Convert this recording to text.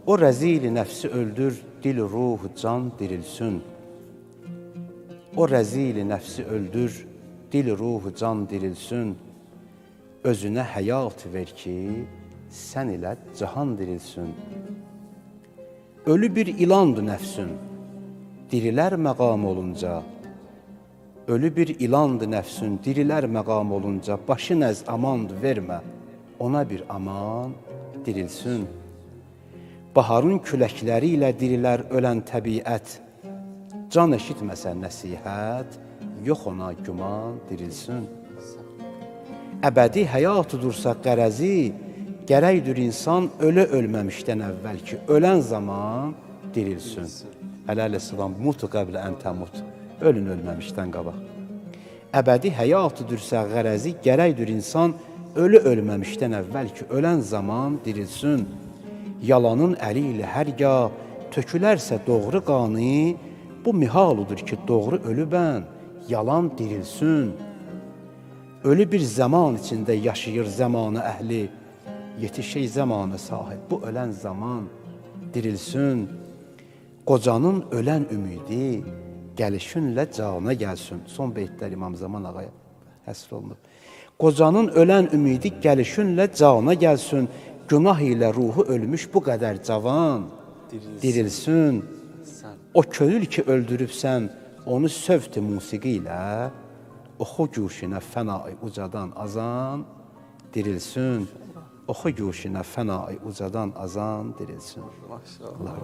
O rəzili nəfsi öldür, dil, ruh, can dirilsin. O rəzili nəfsi öldür, dil, ruh, can dirilsin. Özünə həyat ver ki, sən ilə cahan dirilsin. Ölü bir ilandır nəfsün, dirilər məqam olunca. Ölü bir ilandır nəfsün, dirilər məqam olunca. Başı nəz amandır, vermə, ona bir aman dirilsin. Baharın küləkləri ilə dirilər ölən təbiət. Can eşitməsə nəsihət, yox ona güman dirilsin. Əbədi həyatudursa qərəzi, gərəkdir insan ölə ölməmişdən əvvəl ki, ölən zaman dirilsin. Ələl-əssalam, mutu qəblə ən təmut. Ölün ölməmişdən qabaq. Əbədi həyatudursa qərəzi, gərəkdir insan ölü ölməmişdən əvvəl ki, ölən zaman dirilsin. Yalanın əli ilə hərgah tökülərsə doğru qanı, bu mihaludur ki, doğru ölübən, yalan dirilsin. Ölü bir zaman içində yaşayır zamanı əhli, yetişək zamanı sahib, bu ölən zaman dirilsin. Qocanın ölən ümidi gəlişinlə cana gəlsin. Son beytlər İmam Zaman ağaya həsr olunub. Qocanın ölən ümidi gəlişinlə cana gəlsin. Günah ilə ruhu ölmüş bu qədər cavan dirilsin. O könül ki öldürübsən, onu sövt-i musiqi ilə oxu güşünə fənai ucadan azan dirilsin. Oxu güşünə fənai ucadan azan dirilsin.